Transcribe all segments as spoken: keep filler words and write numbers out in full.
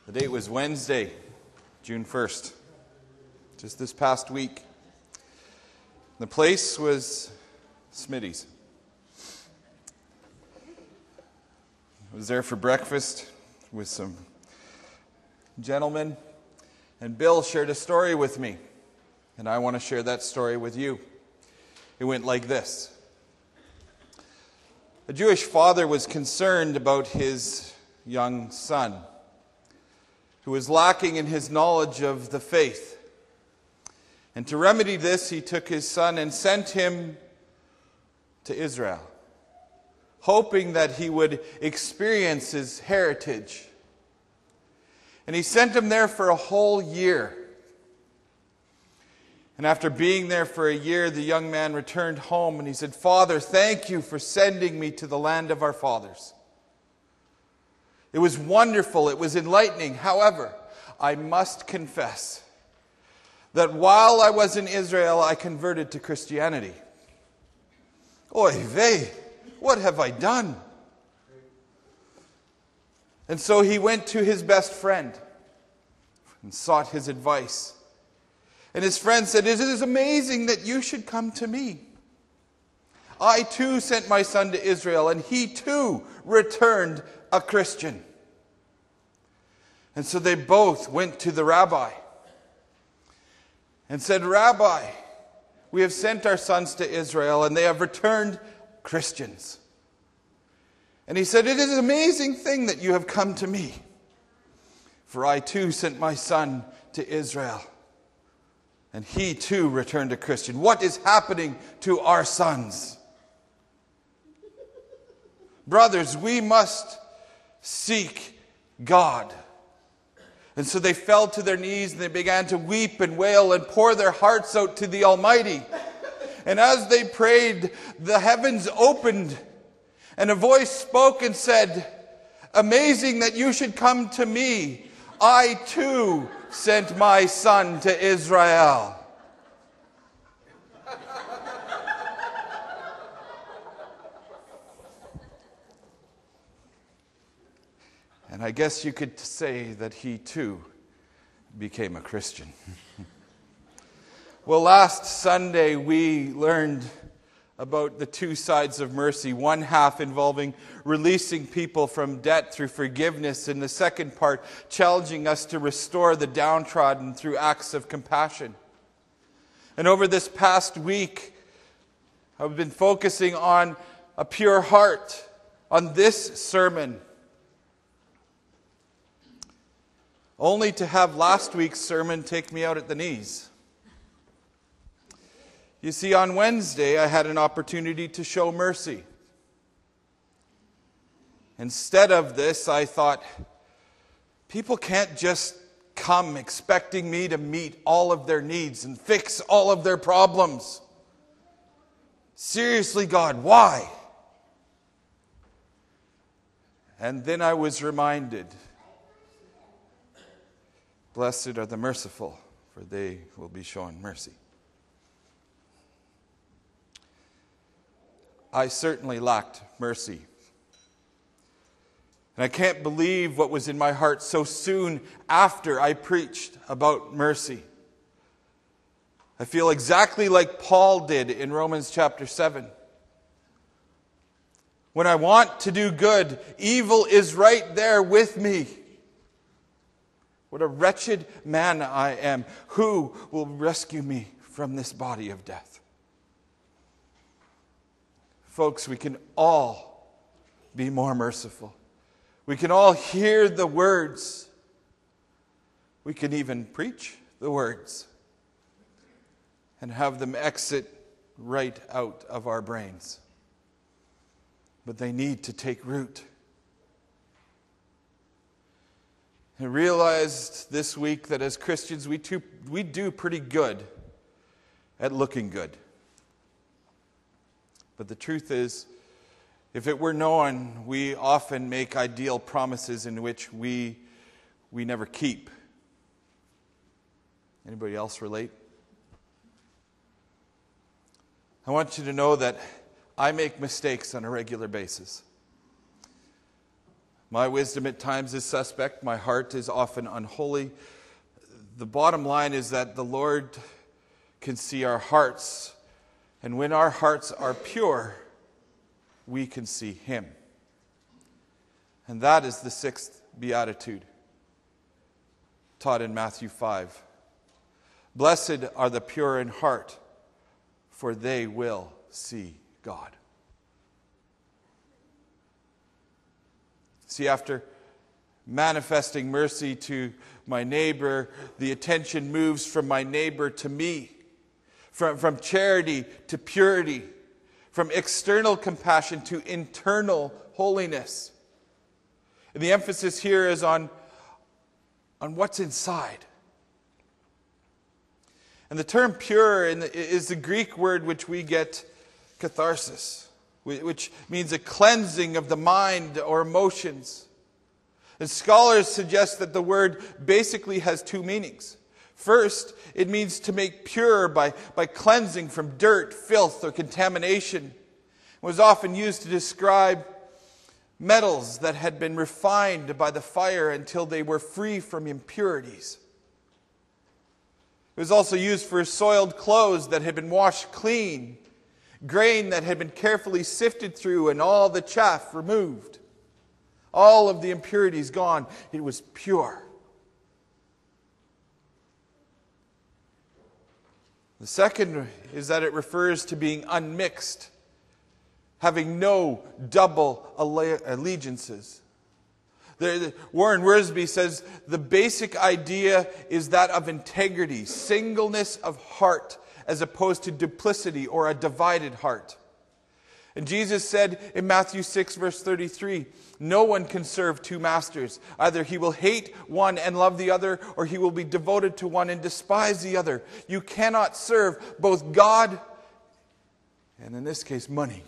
The date was Wednesday, June first, just this past week. The place was Smitty's. I was there for breakfast with some gentlemen, and Bill shared a story with me, and I want to share that story with you. It went like this. A Jewish father was concerned about his young son, who was lacking in his knowledge of the faith. And to remedy this, he took his son and sent him to Israel, hoping that he would experience his heritage. And he sent him there for a whole year. And after being there for a year, the young man returned home and he said, "Father, thank you for sending me to the land of our fathers. It was wonderful. It was enlightening. However, I must confess that while I was in Israel, I converted to Christianity. Oy vey, what have I done?" And so he went to his best friend and sought his advice. And his friend said, "It is amazing that you should come to me. I too sent my son to Israel, and he too returned a Christian." And so they both went to the rabbi and said, "Rabbi, we have sent our sons to Israel, and they have returned Christians." And he said, "It is an amazing thing that you have come to me, for I too sent my son to Israel, and he too returned a Christian. What is happening to our sons? Brothers, we must seek God." And so they fell to their knees and they began to weep and wail and pour their hearts out to the Almighty. And as they prayed, the heavens opened and a voice spoke and said, "Amazing that you should come to me. I too sent my son to Israel." And I guess you could say that he too became a Christian. Well, last Sunday we learned about the two sides of mercy. One half involving releasing people from debt through forgiveness, and the second part challenging us to restore the downtrodden through acts of compassion. And over this past week, I've been focusing on a pure heart, on this sermon, only to have last week's sermon take me out at the knees. You see, on Wednesday, I had an opportunity to show mercy. Instead of this, I thought, people can't just come expecting me to meet all of their needs and fix all of their problems. Seriously, God, why? And then I was reminded, blessed are the merciful, for they will be shown mercy. I certainly lacked mercy. And I can't believe what was in my heart so soon after I preached about mercy. I feel exactly like Paul did in Romans chapter seven. When I want to do good, evil is right there with me. What a wretched man I am. Who will rescue me from this body of death? Folks, we can all be more merciful. We can all hear the words. We can even preach the words and have them exit right out of our brains. But they need to take root. I realized this week that as Christians, we, too, we do pretty good at looking good. But the truth is, if it were known, we often make ideal promises in which we, we never keep. Anybody else relate? I want you to know that I make mistakes on a regular basis. My wisdom at times is suspect. My heart is often unholy. The bottom line is that the Lord can see our hearts. And when our hearts are pure, we can see Him. And that is the sixth beatitude taught in Matthew five. Blessed are the pure in heart, for they will see God. See, after manifesting mercy to my neighbor, the attention moves from my neighbor to me, from, from charity to purity, from external compassion to internal holiness. And the emphasis here is on, on what's inside. And the term pure is the Greek word which we get catharsis, which means a cleansing of the mind or emotions. And scholars suggest that the word basically has two meanings. First, it means to make pure by, by cleansing from dirt, filth, or contamination. It was often used to describe metals that had been refined by the fire until they were free from impurities. It was also used for soiled clothes that had been washed clean, grain that had been carefully sifted through and all the chaff removed. All of the impurities gone. It was pure. The second is that it refers to being unmixed, having no double allegiances. The, Warren Wiersbe says the basic idea is that of integrity, singleness of heart, as opposed to duplicity or a divided heart. And Jesus said in Matthew six, verse thirty-three, no one can serve two masters. Either he will hate one and love the other, or he will be devoted to one and despise the other. You cannot serve both God and, in this case, money.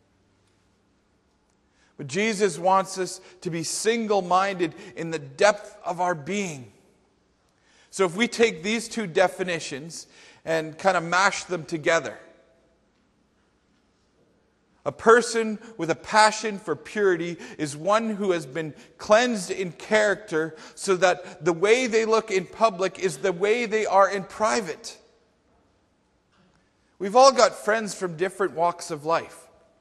But Jesus wants us to be single-minded in the depth of our being. So if we take these two definitions and kind of mash them together, a person with a passion for purity is one who has been cleansed in character so that the way they look in public is the way they are in private. We've all got friends from different walks of life.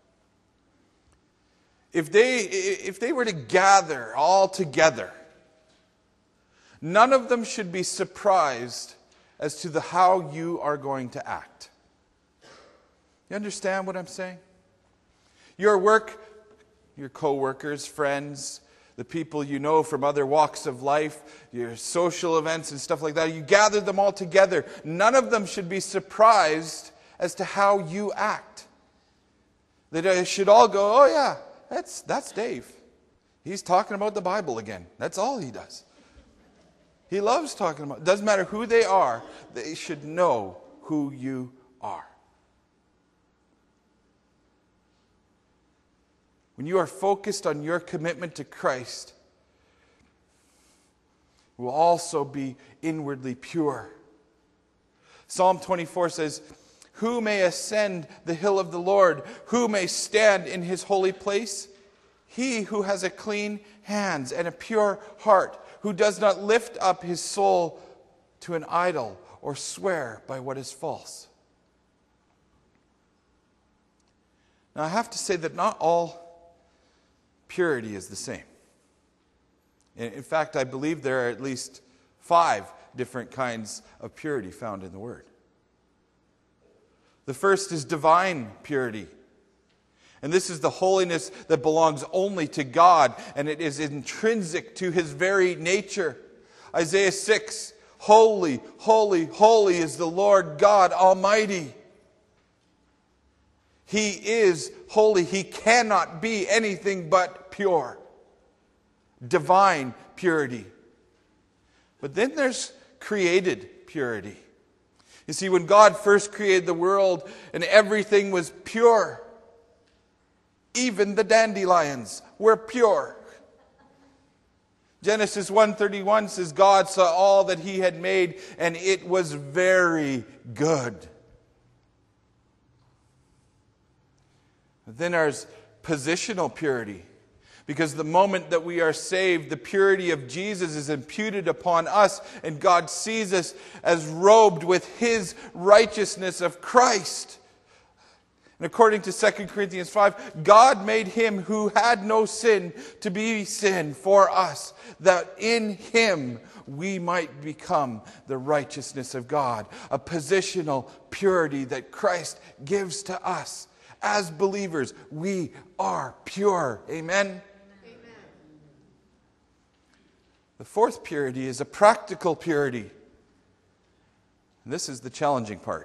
If they, if they were to gather all together, none of them should be surprised as to the how you are going to act. You understand what I'm saying? Your work, your co-workers, friends, the people you know from other walks of life, your social events and stuff like that, you gather them all together. None of them should be surprised as to how you act. They should all go, oh yeah, that's, that's Dave. He's talking about the Bible again. That's all he does. He loves talking about it. Doesn't matter who they are, they should know who you are. When you are focused on your commitment to Christ, you will also be inwardly pure. Psalm twenty-four says, who may ascend the hill of the Lord? Who may stand in his holy place? He who has a clean hands and a pure heart, who does not lift up his soul to an idol or swear by what is false. Now I have to say that not all purity is the same. In fact, I believe there are at least five different kinds of purity found in the Word. The first is divine purity. And this is the holiness that belongs only to God, and it is intrinsic to His very nature. Isaiah six, holy, holy, holy is the Lord God Almighty. He is holy. He cannot be anything but pure. Divine purity. But then there's created purity. You see, when God first created the world and everything was pure, even the dandelions were pure. Genesis one thirty-one says, God saw all that He had made, and it was very good. Then there's positional purity. Because the moment that we are saved, the purity of Jesus is imputed upon us, and God sees us as robed with His righteousness of Christ. And according to Second Corinthians five, God made Him who had no sin to be sin for us, that in Him we might become the righteousness of God. A positional purity that Christ gives to us. As believers, we are pure. Amen? Amen. The fourth purity is a practical purity. And this is the challenging part.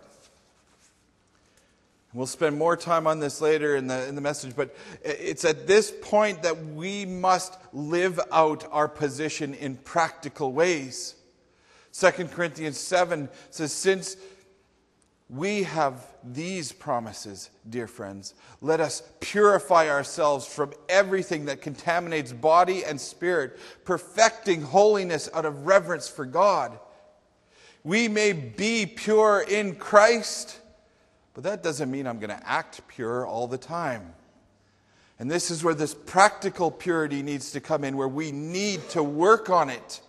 We'll spend more time on this later in the, in the message, but it's at this point that we must live out our position in practical ways. Second Corinthians seven says, since we have these promises, dear friends, let us purify ourselves from everything that contaminates body and spirit, perfecting holiness out of reverence for God. We may be pure in Christ, but that doesn't mean I'm going to act pure all the time. And this is where this practical purity needs to come in, where we need to work on it.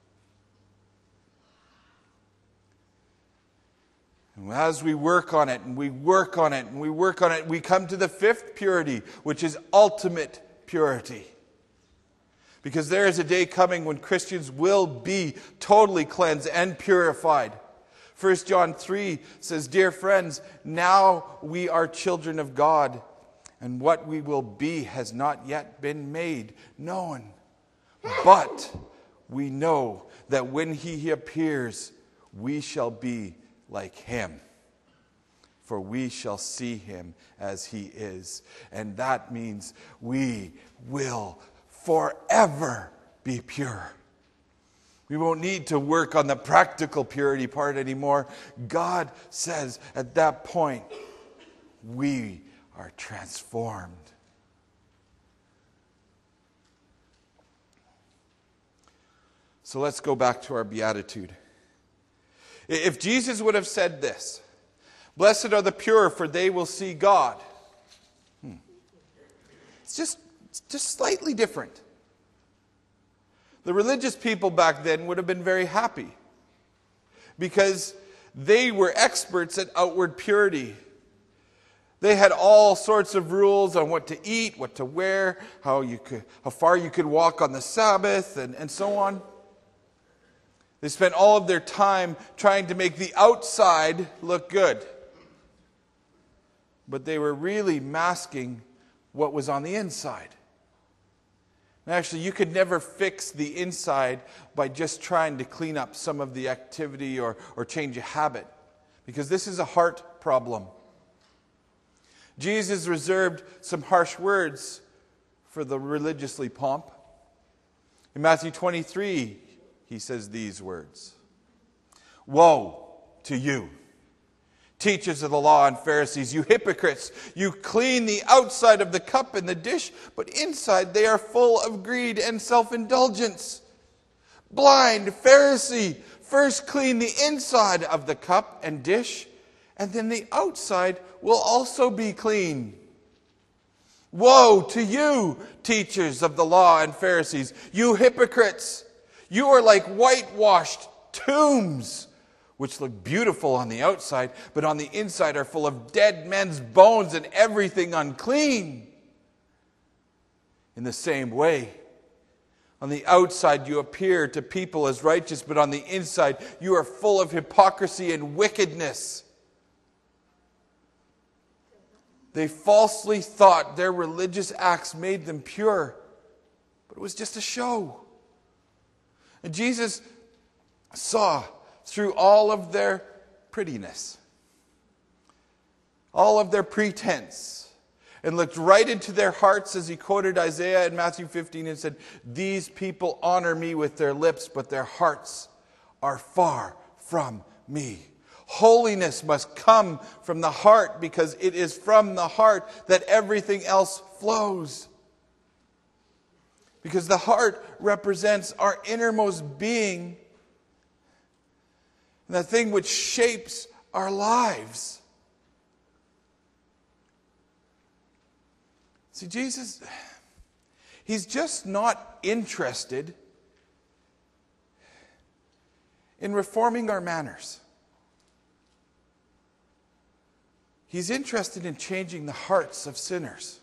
And as we work on it, and we work on it, and we work on it, we come to the fifth purity, which is ultimate purity. Because there is a day coming when Christians will be totally cleansed and purified. First John three says, dear friends, now we are children of God, and what we will be has not yet been made known. But we know that when He appears, we shall be like Him. For we shall see Him as He is. And that means we will forever be pure. We won't need to work on the practical purity part anymore. God says at that point, we are transformed. So let's go back to our beatitude. If Jesus would have said this, blessed are the pure, for they will see God. Hmm. It's just, it's just slightly different. The religious people back then would have been very happy because they were experts at outward purity. They had all sorts of rules on what to eat, what to wear, how you could, how far you could walk on the Sabbath, and, and so on. They spent all of their time trying to make the outside look good. But they were really masking what was on the inside. And actually, you could never fix the inside by just trying to clean up some of the activity or, or change a habit. Because this is a heart problem. Jesus reserved some harsh words for the religiously pomp. In Matthew twenty-three, He says these words. Woe to you, teachers of the law and Pharisees, you hypocrites! You clean the outside of the cup and the dish, but inside they are full of greed and self-indulgence. Blind Pharisee, first clean the inside of the cup and dish, and then the outside will also be clean. Woe to you, teachers of the law and Pharisees, you hypocrites! You are like whitewashed tombs, which look beautiful on the outside, but on the inside are full of dead men's bones and everything unclean. In the same way, on the outside you appear to people as righteous, but on the inside you are full of hypocrisy and wickedness. They falsely thought their religious acts made them pure, but it was just a show. And Jesus saw through all of their prettiness, all of their pretense, and looked right into their hearts as He quoted Isaiah in Matthew fifteen and said, these people honor me with their lips, but their hearts are far from me. Holiness must come from the heart, because it is from the heart that everything else flows. Because the heart represents our innermost being, and the thing which shapes our lives. See, Jesus, He's just not interested in reforming our manners. He's interested in changing the hearts of sinners.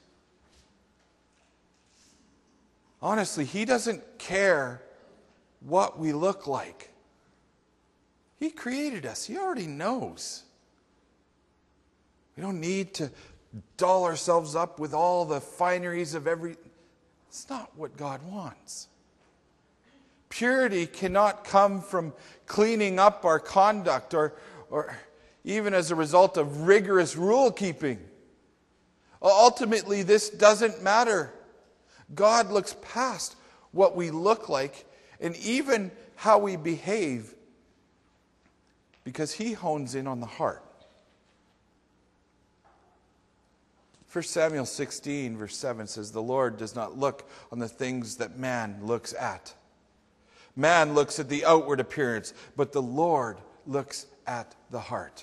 Honestly, he doesn't care what we look like. He created us. He already knows. We don't need to doll ourselves up with all the fineries of every... It's not what God wants. Purity cannot come from cleaning up our conduct or, or even as a result of rigorous rule keeping. Ultimately, this doesn't matter. God looks past what we look like and even how we behave because he hones in on the heart. First Samuel sixteen, verse seven says, "The Lord does not look on the things that man looks at. Man looks at the outward appearance, but the Lord looks at the heart."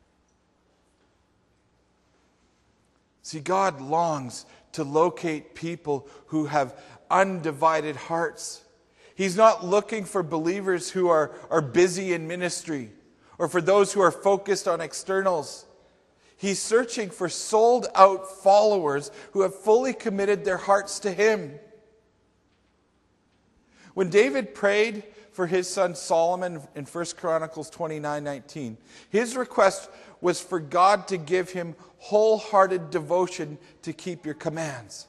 See, God longs to locate people who have undivided hearts. He's not looking for believers who are, are busy in ministry or for those who are focused on externals. He's searching for sold-out followers who have fully committed their hearts to him. When David prayed for his son Solomon in First Chronicles twenty-nine nineteen, his request was for God to give him wholehearted devotion to keep your commands.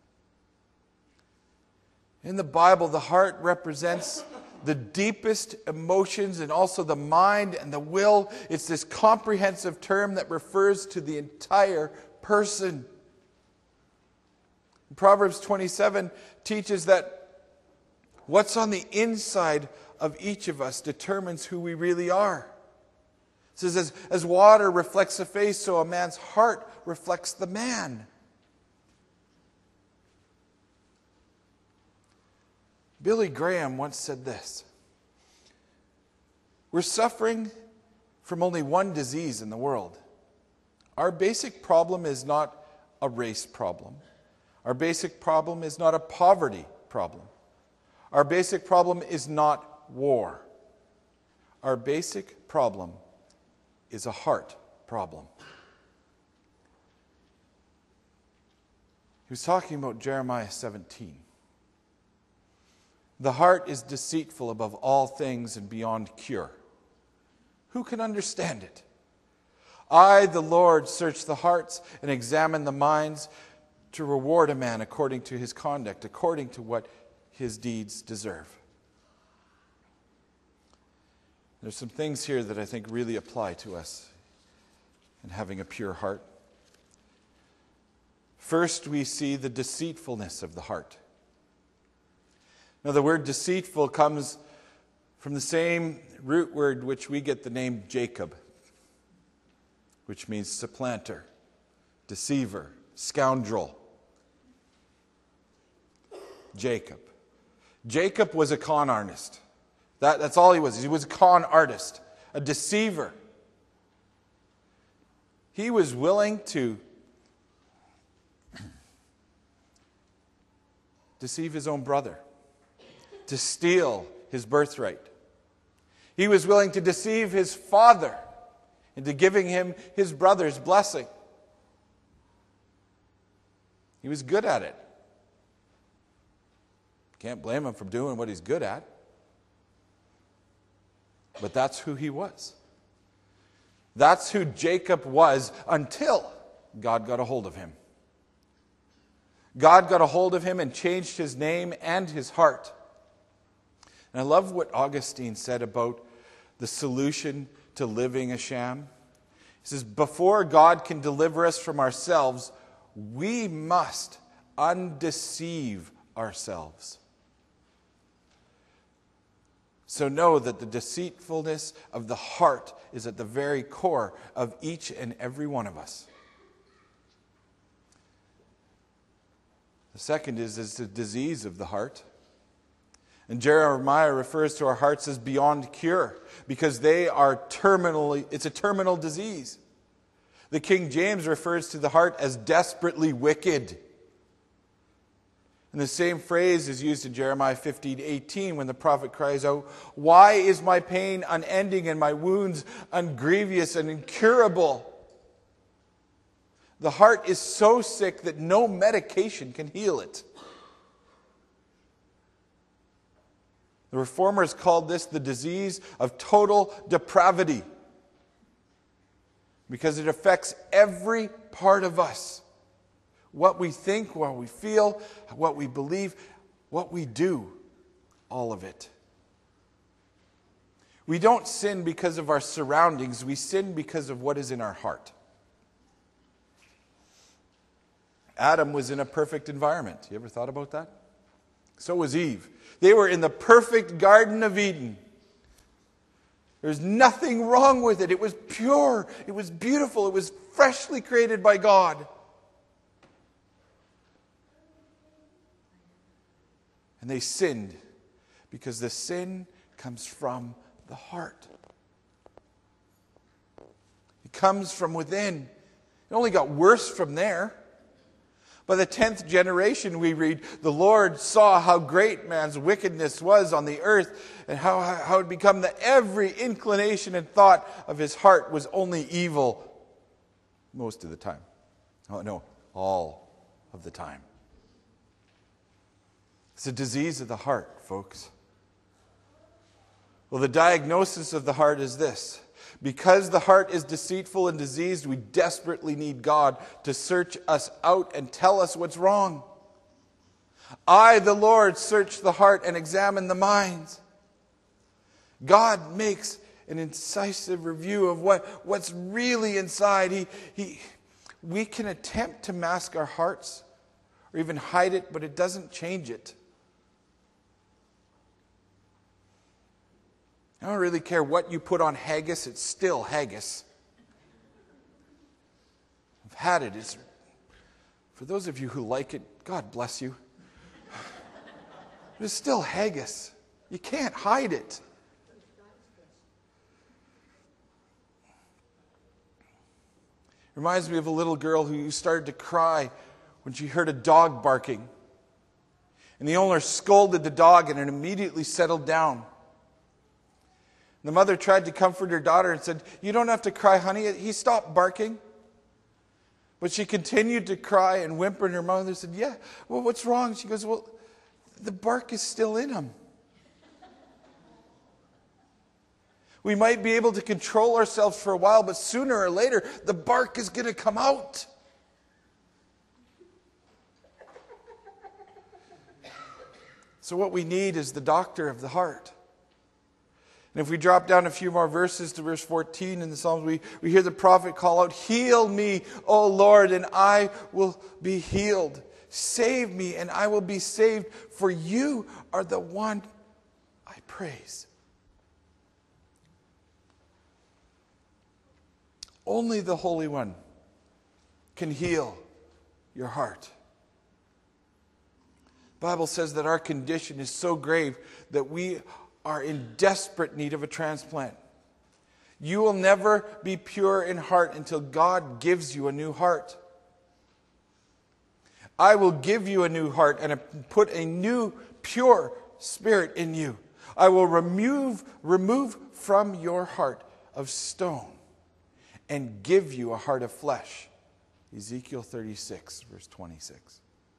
In the Bible, the heart represents the deepest emotions and also the mind and the will. It's this comprehensive term that refers to the entire person. Proverbs twenty-seven teaches that what's on the inside of each of us determines who we really are. It says, as, as water reflects the face, so a man's heart reflects the man. Billy Graham once said this: "We're suffering from only one disease in the world. Our basic problem is not a race problem. Our basic problem is not a poverty problem. Our basic problem is not war. Our basic problem is a heart problem." He was talking about Jeremiah seventeen. "The heart is deceitful above all things and beyond cure. Who can understand it? I, the Lord, search the hearts and examine the minds to reward a man according to his conduct, according to what his deeds deserve." There's some things here that I think really apply to us in having a pure heart. First, we see the deceitfulness of the heart. Now, the word deceitful comes from the same root word which we get the name Jacob, which means supplanter, deceiver, scoundrel. Jacob. Jacob was a con artist. That, that's all he was. He was a con artist, a deceiver. He was willing to deceive his own brother, to steal his birthright. He was willing to deceive his father into giving him his brother's blessing. He was good at it. Can't blame him for doing what he's good at. But that's who he was. That's who Jacob was until God got a hold of him. God got a hold of him and changed his name and his heart. And I love what Augustine said about the solution to living a sham. He says, before God can deliver us from ourselves, we must undeceive ourselves. So know that the deceitfulness of the heart is at the very core of each and every one of us. The second is, is the disease of the heart. And Jeremiah refers to our hearts as beyond cure because they are terminally, it's a terminal disease. The King James refers to the heart as desperately wicked. And the same phrase is used in Jeremiah fifteen eighteen when the prophet cries out, "Why is my pain unending and my wounds ungrievous and incurable?" The heart is so sick that no medication can heal it. The Reformers called this the disease of total depravity because it affects every part of us. What we think, what we feel, what we believe, what we do, all of it. We don't sin because of our surroundings. We sin because of what is in our heart. Adam was in a perfect environment. You ever thought about that? So was Eve. They were in the perfect Garden of Eden. There's nothing wrong with it. It was pure. It was beautiful. It was freshly created by God. And they sinned because the sin comes from the heart. It comes from within. It only got worse from there. By the tenth generation, we read, the Lord saw how great man's wickedness was on the earth, and how, how it become that every inclination and thought of his heart was only evil most of the time. Oh, no, all of the time. It's a disease of the heart, folks. Well, the diagnosis of the heart is this. Because the heart is deceitful and diseased, we desperately need God to search us out and tell us what's wrong. I, the Lord, search the heart and examine the minds. God makes an incisive review of what, what's really inside. He, he, we can attempt to mask our hearts or even hide it, but it doesn't change it. I don't really care what you put on haggis, it's still haggis. I've had it. It's, for those of you who like it, God bless you. But it's still haggis. You can't hide it. Reminds me of a little girl who started to cry when she heard a dog barking. And the owner scolded the dog and it immediately settled down. The mother tried to comfort her daughter and said, "You don't have to cry, honey. He stopped barking." But she continued to cry and whimper, and her mother said, "Yeah, well, what's wrong?" She goes, "Well, the bark is still in him." We might be able to control ourselves for a while, but sooner or later, the bark is going to come out. So what we need is the doctor of the heart. And if we drop down a few more verses to verse fourteen in the Psalms, we, we hear the prophet call out, "Heal me, O Lord, and I will be healed. Save me, and I will be saved, for you are the one I praise." Only the Holy One can heal your heart. The Bible says that our condition is so grave that we are in desperate need of a transplant. You will never be pure in heart until God gives you a new heart. I will give you a new heart and put a new pure spirit in you. I will remove, remove from your heart of stone and give you a heart of flesh. Ezekiel thirty-six, verse twenty-six.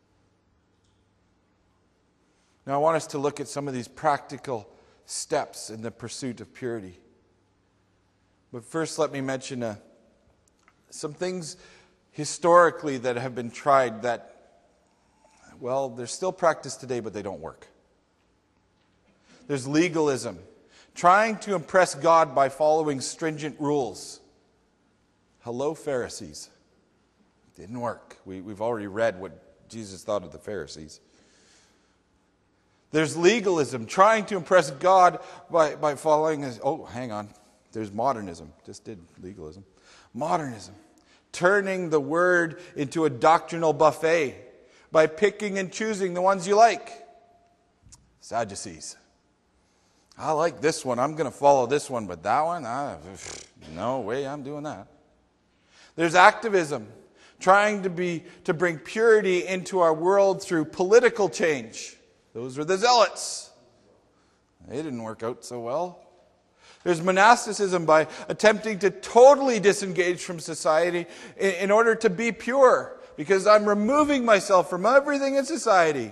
Now I want us to look at some of these practical steps in the pursuit of purity. But first, let me mention uh, some things historically that have been tried that, well, they're still practiced today, but they don't work. There's legalism, trying to impress God by following stringent rules. Hello, Pharisees. Didn't work. We, we've already read what Jesus thought of the Pharisees. There's legalism, trying to impress God by, by following his... Oh, hang on. There's modernism. Just did legalism. Modernism. Turning the word into a doctrinal buffet by picking and choosing the ones you like. Sadducees. I like this one. I'm going to follow this one, but that one? I, no way I'm doing that. There's activism. trying to be to bring purity into our world through political change. Those were the zealots. They didn't work out so well. There's monasticism, by attempting to totally disengage from society in, in order to be pure, because I'm removing myself from everything in society.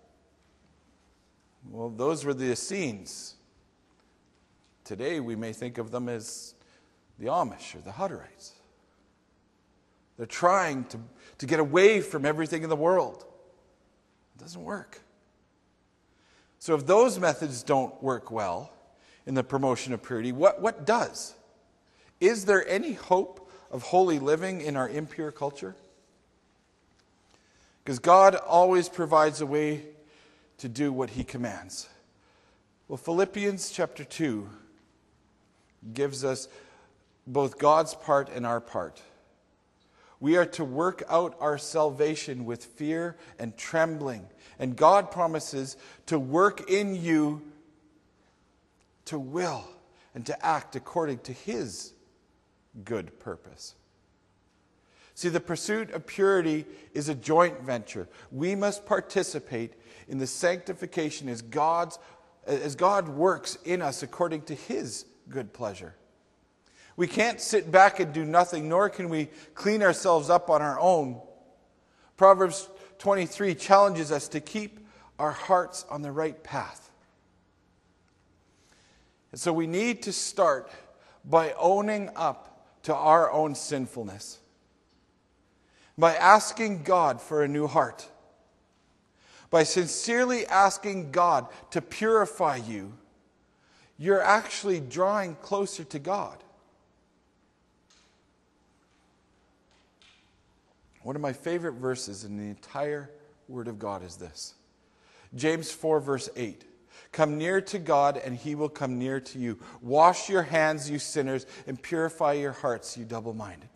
Well, those were the Essenes. Today we may think of them as the Amish or the Hutterites. They're trying to, to get away from everything in the world. It doesn't work. So if those methods don't work well in the promotion of purity, what, what does? Is there any hope of holy living in our impure culture? Because God always provides a way to do what he commands. Well, Philippians chapter two gives us both God's part and our part. We are to work out our salvation with fear and trembling. And God promises to work in you to will and to act according to his good purpose. See, the pursuit of purity is a joint venture. We must participate in the sanctification as God's as God works in us according to his good pleasure. We can't sit back and do nothing, nor can we clean ourselves up on our own. Proverbs twenty-three challenges us to keep our hearts on the right path. And so we need to start by owning up to our own sinfulness, by asking God for a new heart, by sincerely asking God to purify you. You're actually drawing closer to God. One of my favorite verses in the entire Word of God is this. James four verse eight. Come near to God and he will come near to you. Wash your hands, you sinners, and purify your hearts, you double-minded.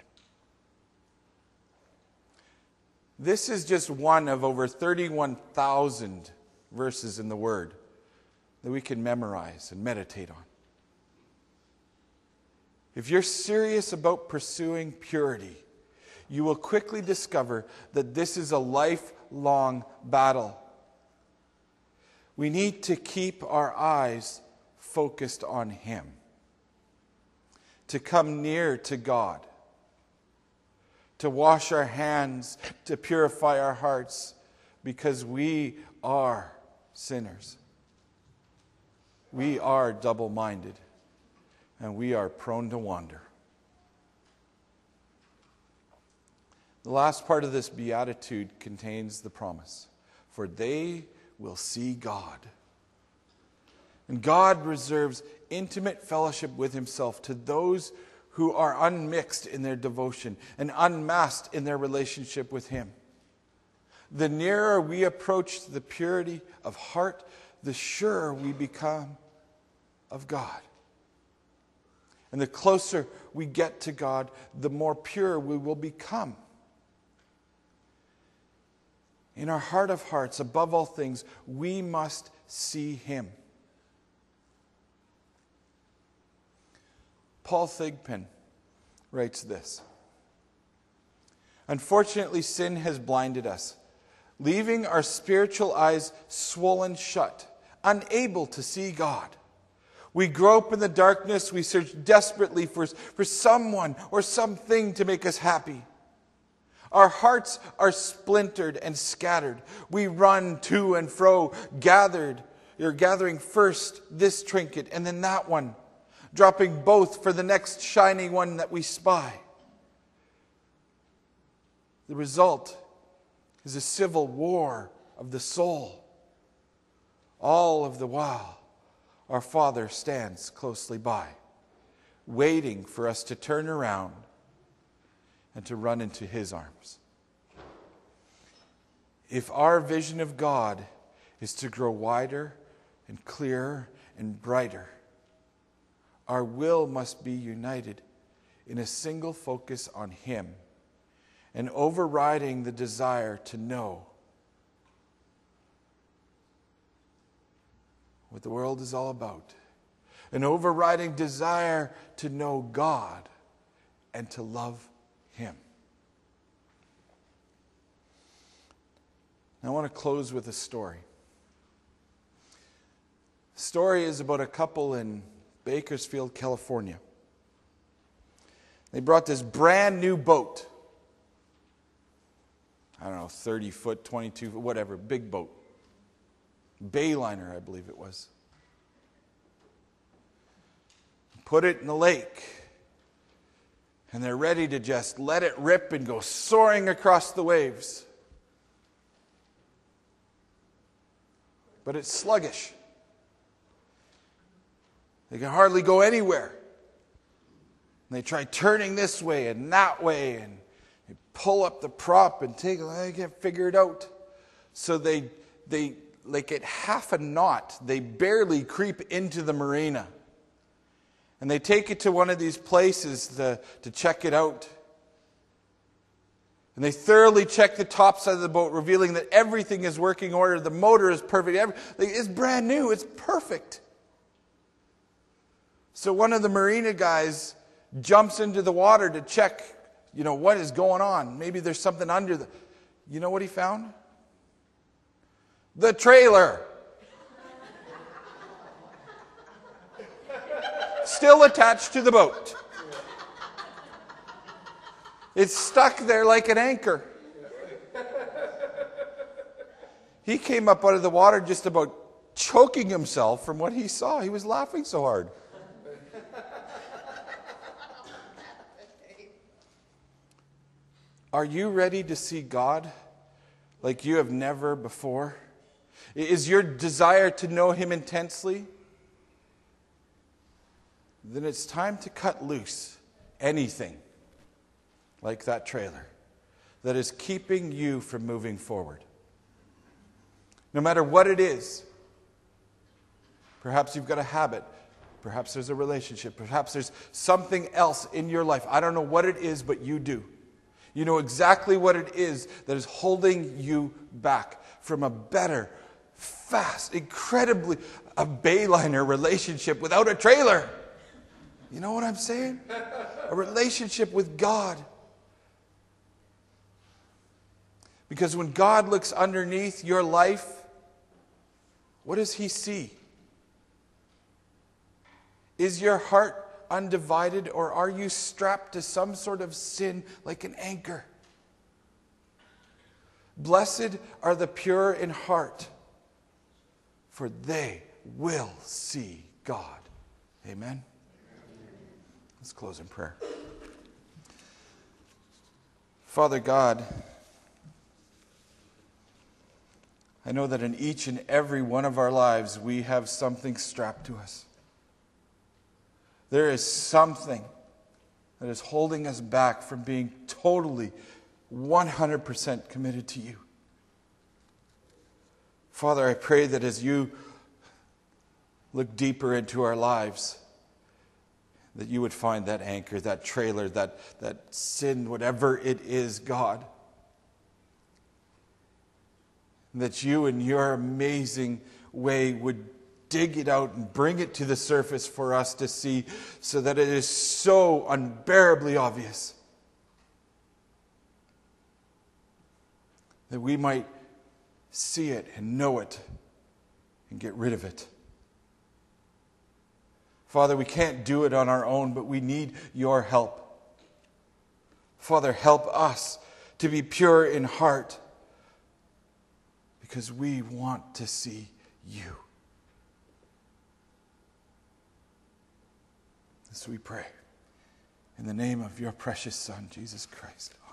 This is just one of over thirty-one thousand verses in the Word that we can memorize and meditate on. If you're serious about pursuing purity, you will quickly discover that this is a lifelong battle. We need to keep our eyes focused on him, to come near to God, to wash our hands, to purify our hearts, because we are sinners. We are double-minded, and we are prone to wander. The last part of this beatitude contains the promise, for they will see God. And God reserves intimate fellowship with himself to those who are unmixed in their devotion and unmasked in their relationship with him. The nearer we approach the purity of heart, the surer we become of God. And the closer we get to God, the more pure we will become. In our heart of hearts, above all things, we must see him. Paul Thigpen writes this. Unfortunately, sin has blinded us, leaving our spiritual eyes swollen shut, unable to see God. We grope in the darkness, we search desperately for, for someone or something to make us happy. Our hearts are splintered and scattered. We run to and fro, gathered, or gathering first this trinket and then that one, dropping both for the next shining one that we spy. The result is a civil war of the soul. All of the while, our Father stands closely by, waiting for us to turn around and to run into his arms. If our vision of God is to grow wider and clearer and brighter, our will must be united in a single focus on him and overriding the desire to know what the world is all about. An overriding desire to know God and to love him. I want to close with a story. The story is about a couple in Bakersfield, California. They brought this brand new boat. I don't know, thirty foot, twenty-two foot, whatever, big boat. Bayliner, I believe it was. Put it in the lake. And they're ready to just let it rip and go soaring across the waves. But it's sluggish. They can hardly go anywhere. And they try turning this way and that way, and they pull up the prop and take it. They can't figure it out. So they, they, like at half a knot, they barely creep into the marina. And they take it to one of these places to, to check it out. And they thoroughly check the top side of the boat, revealing that everything is working order. The motor is perfect. Every, it's brand new. It's perfect. So one of the marina guys jumps into the water to check, you know, what is going on. Maybe there's something under the... You know what he found? The trailer. Still attached to the boat. It's stuck there like an anchor. He came up out of the water just about choking himself from what he saw. He was laughing so hard. Are you ready to see God like you have never before? Is your desire to know Him intensely? Then it's time to cut loose anything like that trailer that is keeping you from moving forward. No matter what it is. Perhaps you've got a habit. Perhaps there's a relationship. Perhaps there's something else in your life. I don't know what it is, but you do. You know exactly what it is that is holding you back from a better, fast, incredibly, a Bayliner relationship without a trailer. You know what I'm saying? A relationship with God. Because when God looks underneath your life, what does He see? Is your heart undivided, or are you strapped to some sort of sin like an anchor? Blessed are the pure in heart, for they will see God. Amen. Let's close in prayer. Father God, I know that in each and every one of our lives we have something strapped to us. There is something that is holding us back from being totally, one hundred percent committed to you. Father, I pray that as you look deeper into our lives, that you would find that anchor, that trailer, that, that sin, whatever it is, God. That you in your amazing way would dig it out and bring it to the surface for us to see, so that it is so unbearably obvious that we might see it and know it and get rid of it. Father, we can't do it on our own, but we need your help. Father, help us to be pure in heart, because we want to see you. This we pray in the name of your precious Son, Jesus Christ. Amen.